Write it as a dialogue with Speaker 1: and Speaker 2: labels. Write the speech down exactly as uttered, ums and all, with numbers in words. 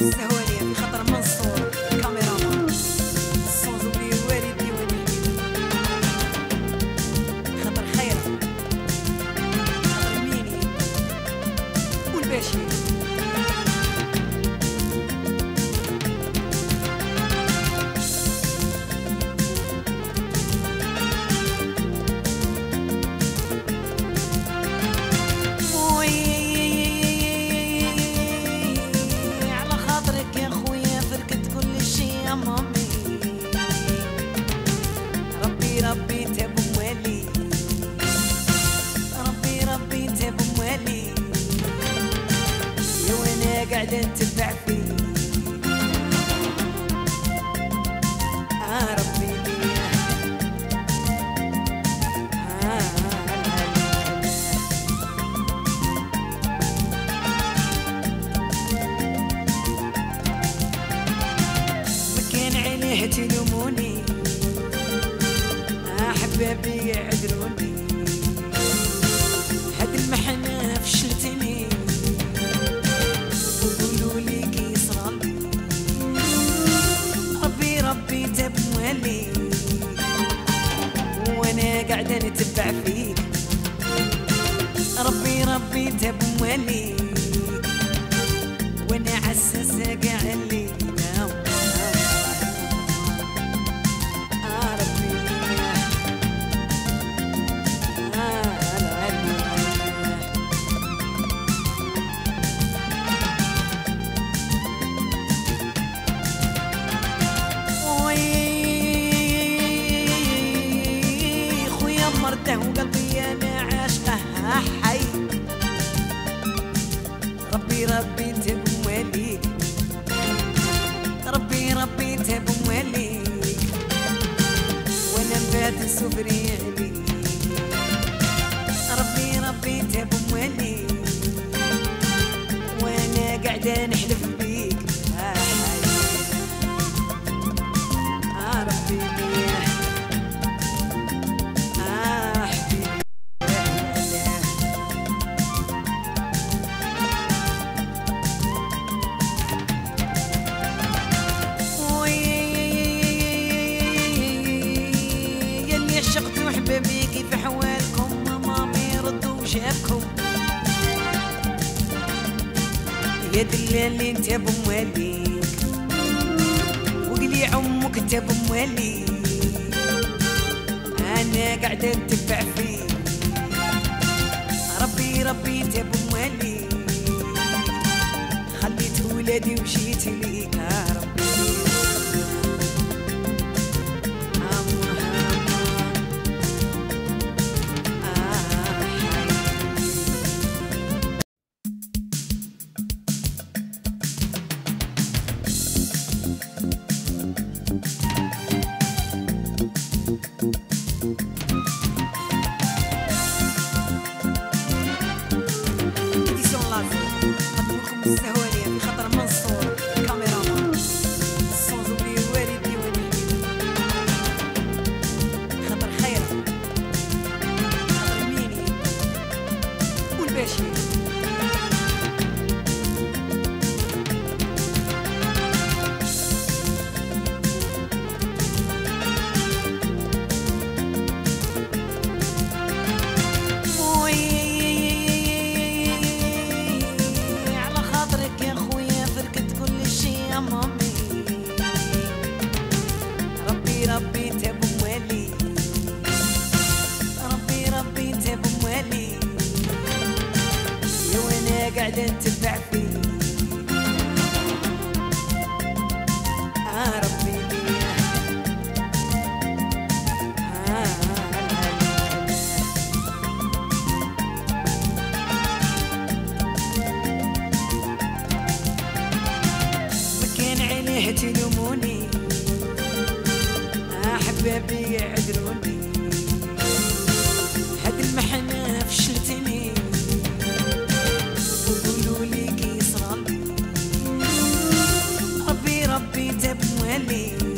Speaker 1: الزهوانية في خطر منصور كاميرامان الصون زبري الوالد ديواني خطر خيرة خطر ميني والباشي ربي انت بموالي ربي ربي انت بموالي يا وانا قاعده نتبع فيك اه ربي ليه اه ما كان عليه تلوموني حبابي يعذروني هاد المحنة فشلتني وقولوا لي كي صرالي ربي ربي انت بموالي وانا قاعدة نتبع فيك ربي ربي انت بموالي وانا عساسة قاعد لي وقلبي انا عاشقه حي ربي ربي انت بمواليك ربي ربي انت بمواليك وانا نبات السفري عليك ربي ربي انت بمواليك وانا قاعده نحلف بيك آه حي آه ربي ليه عشقتوا حبابي كيف حوالكم مامي ردوا جابكم يا دلالي انت بمواليك وقلي عمك انت بمواليك انا قاعده نتبع فيك ربي ربي انت بمواليك خليت ولادي ومشيت ليك يا ربي الزهوانية في خطر منصور كاميرامان الصون زبري الوالد ديواني خطر خيرة خطر ميني والباشي ربي انت بموالي ربي ربي انت بموالي يا وانا قاعده نتبع فيك اه ربي ليه اه ما كان عليه تلوموني حبابي يعذروني هاد المحنة فشلتني وقولوا لي كي صرالي ربي ربي انت بموالي